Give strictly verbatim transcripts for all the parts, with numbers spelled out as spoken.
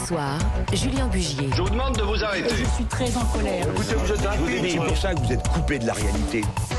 soir, Julien Bugier. Je vous demande de vous arrêter. Je suis très en colère. Écoutez, vous êtes un C'est pour ça que vous êtes coupé de la réalité.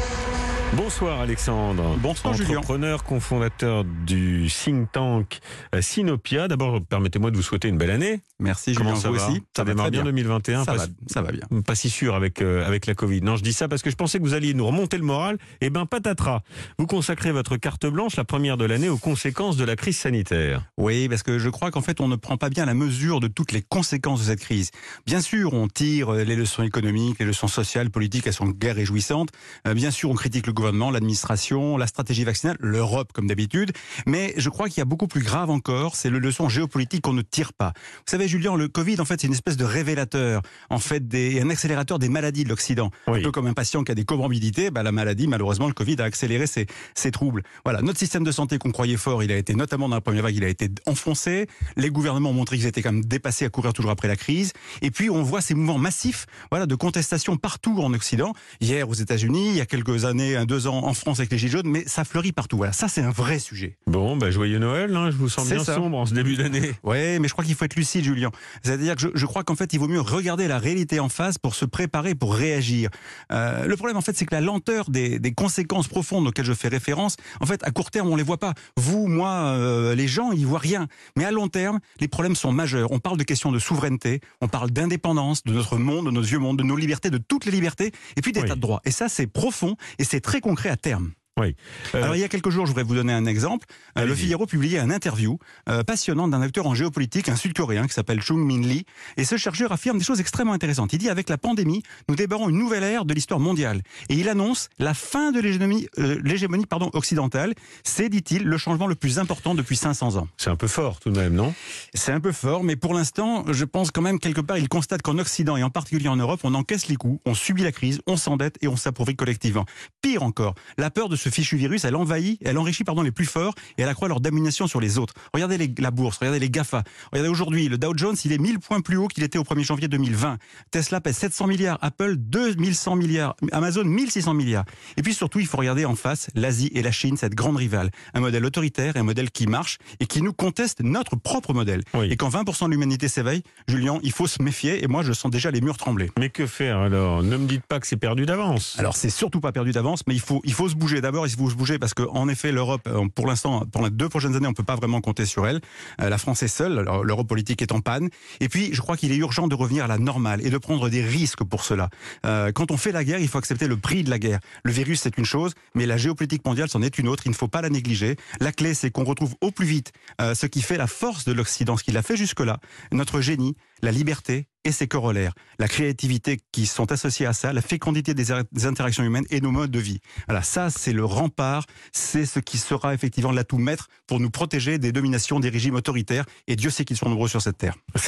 Bonsoir Alexandre. Bonsoir Julien. Entrepreneur, cofondateur du think tank Sinopia. D'abord, permettez-moi de vous souhaiter une belle année. Merci Comment Julien, ça vous va aussi. Ça démarre bien deux mille vingt et un. Ça, pas, va, ça va bien. Pas si sûr avec, euh, avec la Covid. Non, je dis ça parce que je pensais que vous alliez nous remonter le moral. Eh ben, patatras. Vous consacrez votre carte blanche, la première de l'année, aux conséquences de la crise sanitaire. Oui, parce que je crois qu'en fait, on ne prend pas bien la mesure de toutes les conséquences de cette crise. Bien sûr, on tire les leçons économiques, les leçons sociales, politiques, elles sont guère réjouissantes. Bien sûr, on critique le gouvernement, l'administration, la stratégie vaccinale, l'Europe comme d'habitude. Mais je crois qu'il y a beaucoup plus grave encore, c'est le leçon géopolitique qu'on ne tire pas. Vous savez, Julien, le Covid, en fait, c'est une espèce de révélateur, en fait, des, un accélérateur des maladies de l'Occident. Oui. Un peu comme un patient qui a des comorbidités, bah, la maladie, malheureusement, le Covid a accéléré ses, ses troubles. Voilà, notre système de santé qu'on croyait fort, il a été, notamment dans la première vague, il a été enfoncé. Les gouvernements ont montré qu'ils étaient quand même dépassés à courir toujours après la crise. Et puis, on voit ces mouvements massifs, voilà, de contestation partout en Occident. Hier, aux États-Unis, il y a quelques années, un, deux ans, en France avec les Gilets jaunes, mais ça fleurit partout. Voilà, ça, c'est un vrai sujet. Bon, bah, joyeux Noël, hein, je vous sens bien ça. Sombre en ce début d'année. Oui, mais je crois qu'il faut être lucide, Julien. C'est-à-dire que je, je crois qu'en fait, il vaut mieux regarder la réalité en face pour se préparer, pour réagir. Euh, le problème, en fait, c'est que la lenteur des, des conséquences profondes auxquelles je fais référence, en fait, à court terme, on les voit pas. Vous, moi, euh, les gens, ils voient rien. Mais à long terme, les problèmes sont majeurs. On parle de questions de souveraineté, on parle d'indépendance, de notre monde, de nos vieux mondes, de nos libertés, de toutes les libertés, et puis d'état oui. de droit. Et ça, c'est profond et c'est très concret à terme. Oui. Euh... Alors il y a quelques jours, je voudrais vous donner un exemple. Euh, le Figaro publiait un interview euh, passionnant d'un acteur en géopolitique, un Sud-Coréen qui s'appelle Chung Min Lee. Et ce chercheur affirme des choses extrêmement intéressantes. Il dit avec la pandémie, nous débarrons une nouvelle ère de l'histoire mondiale. Et il annonce la fin de l'hégémonie, euh, l'hégémonie pardon, occidentale. C'est, dit-il, le changement le plus important depuis cinq cents ans. C'est un peu fort tout de même, non? C'est un peu fort, mais pour l'instant, je pense quand même quelque part, il constate qu'en Occident et en particulier en Europe, on encaisse les coups, on subit la crise, on s'endette et on s'appauvrit collectivement. Pire encore, la peur de ce fichu virus, elle envahit, elle enrichit pardon les plus forts et elle accroît leur domination sur les autres. Regardez les, la bourse, regardez les GAFA. Regardez aujourd'hui, le Dow Jones, il est mille points plus haut qu'il était au premier janvier deux mille vingt. Tesla pèse sept cents milliards, Apple deux mille cent milliards, Amazon mille six cents milliards. Et puis surtout, il faut regarder en face l'Asie et la Chine, cette grande rivale. Un modèle autoritaire et un modèle qui marche et qui nous conteste notre propre modèle. Oui. Et quand vingt pour cent de l'humanité s'éveille, Julien, il faut se méfier et moi je sens déjà les murs trembler. Mais que faire alors? Ne me dites pas que c'est perdu d'avance. Alors c'est surtout pas perdu d'avance, mais il faut, il faut se bouger. D'abord, il faut se bouger parce que en effet, l'Europe, pour l'instant, pour les deux prochaines années, on peut pas vraiment compter sur elle. La France est seule, l'Europe politique est en panne. Et puis, je crois qu'il est urgent de revenir à la normale et de prendre des risques pour cela. Euh, quand on fait la guerre, il faut accepter le prix de la guerre. Le virus, c'est une chose, mais la géopolitique mondiale, c'en est une autre. Il ne faut pas la négliger. La clé, c'est qu'on retrouve au plus vite euh, ce qui fait la force de l'Occident, ce qui l'a fait jusque-là, notre génie, la liberté et ses corollaires, la créativité qui sont associées à ça, la fécondité des, des interactions humaines et nos modes de vie. Voilà, ça c'est le rempart, c'est ce qui sera effectivement l'atout maître pour nous protéger des dominations des régimes autoritaires, et Dieu sait qu'ils sont nombreux sur cette terre.